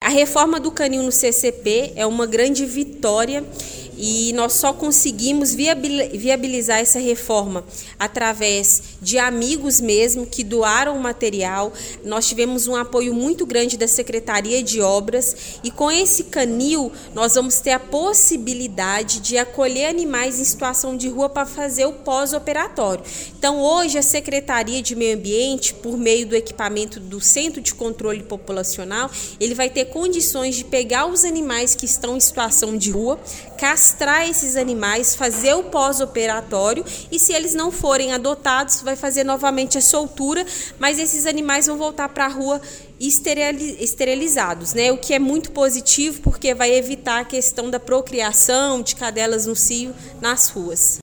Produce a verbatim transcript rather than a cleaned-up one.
reforma do canil no C C P é uma grande vitória e nós só conseguimos viabilizar essa reforma através de amigos mesmo que doaram o material. Nós tivemos um apoio muito grande da Secretaria de Obras e com esse canil nós vamos ter a possibilidade de acolher animais em situação de rua para fazer o pós-operatório. Então hoje a Secretaria de Meio Ambiente, por meio do equipamento do Centro de Controle Populacional, ele vai ter condições de pegar os animais que estão em situação de rua, castrar esses animais, fazer o pós-operatório e se eles não forem adotados, vai fazer novamente a soltura, mas esses animais vão voltar para a rua esterilizados, né? O que é muito positivo porque vai evitar a questão da procriação de cadelas no cio nas ruas.